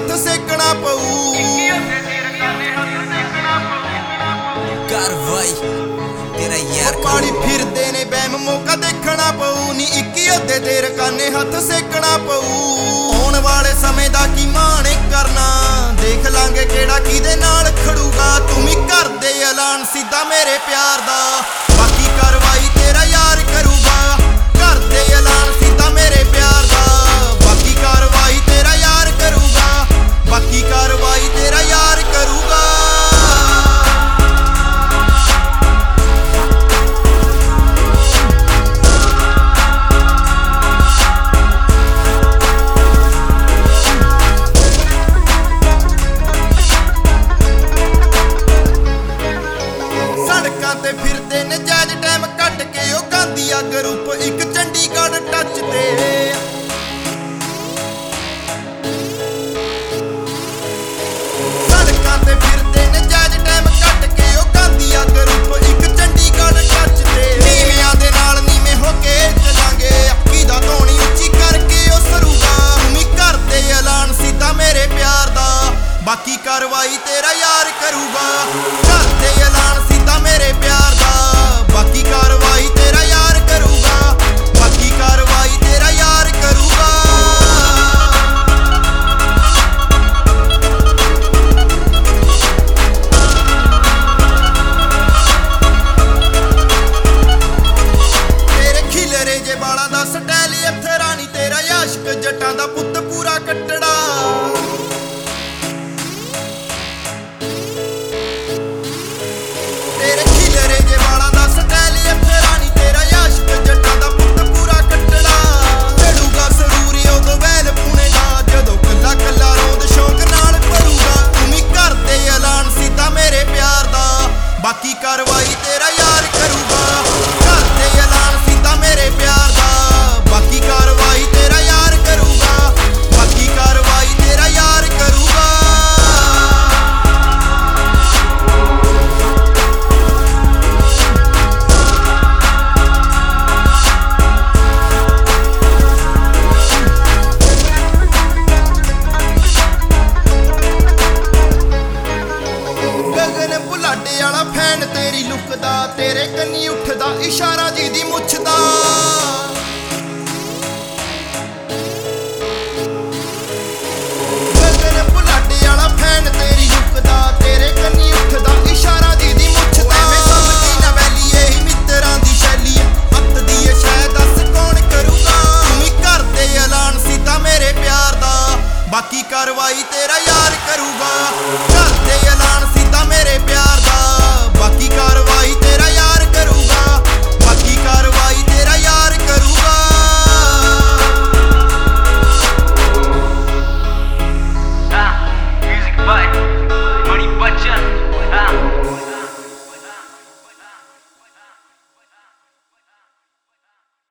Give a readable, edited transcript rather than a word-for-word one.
ਹੱਥ ਸੇਕਣਾ ਪਊ। ਕਾਰਵਾਈ ਤੇਰਾ ਯਾਰ ਪਾਣੀ ਫਿਰਦੇ ਨੇ ਬੈਮ ਮੌਕਾ ਦੇਖਣਾ ਪਊ ਨੀ। 21 ਉਹਦੇ ਤੇ ਰਕਾਨੇ ਹੱਥ ਸੇਕਣਾ ਪਊ। ਆਉਣ ਵਾਲੇ ਸਮੇਂ ਦਾ ਕੀ ਮਾਣੇ ਕਰਨਾ, ਦੇਖ ਲਾਂਗੇ ਕਿਹੜਾ ਕਿਹਦੇ ਨਾਲ ਖੜੂਗਾ। ਤੂੰ ਵੀ ਕਰ ਦੇ ਐਲਾਨ ਸਿੱਧਾ ਮੇਰੇ ਪਿਆਰ ਦਾ, ਬਾਕੀ ਕਾਰਵਾਈ ਤੇਰਾ ਯਾਰ ਕਰੂਗਾ। ਕਰ ਦੇ ਐਲਾਨ ਸਿੱਧਾ ਮੇਰੇ ਪਿਆਰ ਦਾ, ਬਾਕੀ ਕਾਰਵਾਈ ਤੇਰਾ ਯਾਰ ਕਰੂਗਾ। ਬਾਕੀ ਕਾਰਵਾਈ ਤੇਰਾ ਯਾਰ ਕਰੂਗਾ। ਤੇ ਫਿਰਦੇ ਨੇ ਜਾਇਜ਼ ਟਾਈਮ ਕੱਢ ਕੇ ਉਹ ਗਾਂਧੀਆ ਗਰੁੱਪ ਇੱਕ ਚੰਡੀਗੜ੍ਹ ਟੱਚ ਤੇ। ਸੜਕਾਂ ਤੇ ਫਿਰਦੇ ਨੇ ਜਾਇਜ਼ ਟਾਈਮ ਕੱਢ ਕੇ ਉਹ ਗਾਂਧੀਆ ਗਰੁੱਪ ਇੱਕ ਚੰਡੀਗੜ੍ਹ ਟੱਚ ਤੇ। ਨੀਵਿਆਂ ਦੇ ਨਾਲ ਨੀਵੇਂ ਹੋ ਕੇ ਚੱਲਾਂਗੇ, ਅੱਕੀ ਦਾ ਧੋਣੀ ਉੱਚੀ ਕਰਕੇ ਉਹ ਸਰੂਗਾ। ਤੂੰ ਕਰਦੇ ਐਲਾਨ ਸਿੱਧਾ ਮੇਰੇ ਪਿਆਰ ਦਾ, ਬਾਕੀ ਕਾਰਵਾਈ ਤੇਰਾ ਯਾਰ ਕਰੂਗਾ। ਕਰਦੇ ਐਲਾਨ ਸਿੱਧਾ ਮੇਰੇ ਪਿਆਰ ਦਾ, ਬਾਕੀ ਕਾਰਵਾਈ ਤੇਰਾ ਯਾਰ ਕਰੂਗਾ। ਬਾਕੀ ਕਾਰਵਾਈ ਤੇਰਾ ਯਾਰ ਕਰੂਗਾ। ਤੇਰੇ ਖਿਲਰੇ ਜੇ ਬਾਲਾਂ ਦਾ ਸਟਾਈਲ ਅਥਰਾ ਨੀ ਤੇਰਾ ਆਸ਼ਕ ਜੱਟਾਂ ਦਾ ਪੁੱਤ ਪੂਰਾ ਕੱਟੜਾ। ਤੇਰੇ ਖਿਲਰੇ ਜੇ ਵਾਲਾਂ ਦਾ ਸਟਾਈਲ ਅਥਰਾ ਨੀ ਤੇਰਾ ਆਸ਼ਕ ਜੱਟਾਂ ਦਾ ਪੁੱਤ ਪੂਰਾ ਕੱਟੜਾ। ਚੜੂਗਾ ਸਰੂਰੀ ਉਦੋਂ ਵੈਲ ਪੁਣੇ ਦਾ, ਜਦੋਂ ਕੱਲਾ ਕੱਲਾ ਰੋਂਦ ਸ਼ੌਂਕ ਨਾਲ ਭਰੂਗਾ। ਤੂੰ ਵੀ ਕਰਦੇ ਐਲਾਨ ਸਿੱਧਾ ਮੇਰੇ ਪਿਆਰ ਦਾ, ਬਾਕੀ ਕਾਰਵਾਈ ਤੇਰਾ ਯਾਰ ਕਰੂਗਾ। ਕਰਦੇ ਐਲਾਨ ਸਿੱਧਾ ਮੇਰੇ ਪਿਆਰ ਦਾ, ਬਾਕੀ ਕਾਰਵਾਈ ਤੇਰਾ ਯਾਰ ਕਰੂਗਾ। ਬਾਕੀ ਕਾਰਵਾਈ ਤੇਰਾ ਯਾਰ ਕਰੂਗਾ। ਗਗਨ ਬੁਲਾਡੇ ਵਾਲਾ ਫੈਨ ਤੇਰੀ ਲੁੱਕ ਦਾ, ਤੇਰੇ ਕੰਨੀ ਉੱਠਦਾ ਇਸ਼ਾਰਾ ਜੀ ਦੀ ਮੁੱਛ ਦਾ। ਗਗਨ ਬੁਲਾਡੇ ਵਾਲਾ ਫੈਨ ਤੇਰੀ ਲੁੱਕ ਦਾ, ਤੇਰੇ ਕੰਨੀ ਉੱਠਦਾ ਇਸ਼ਾਰਾ ਜੀ ਦੀ ਮੁੱਛ ਦਾ। ਮੈਂ ਸਮਝਦੀ ਨਾ ਵੈਲੀ ਇਹੀ ਮਿੱਤਰਾਂ ਦੀ ਸ਼ੈਲੀ ਆ, ਹੱਥ ਦੀ ਏ ਸ਼ਾਇਦ ਦੱਸ ਕੌਣ ਕਰੂਗਾ। ਤੂੰ ਵੀ ਕਰਦੇ ਐਲਾਨ ਸਿੱਧਾ ਮੇਰੇ ਪਿਆਰ ਦਾ, ਬਾਕੀ ਕਾਰਵਾਈ ਤੇਰਾ ਯਾਰ ਕਰੂਗਾ। ਕਰਦੇ ਐਲਾਨ ਸਿੱਧਾ ਮੇਰੇ ਪਿਆਰ ਦਾ, ਬਾਕੀ ਕਾਰਵਾਈ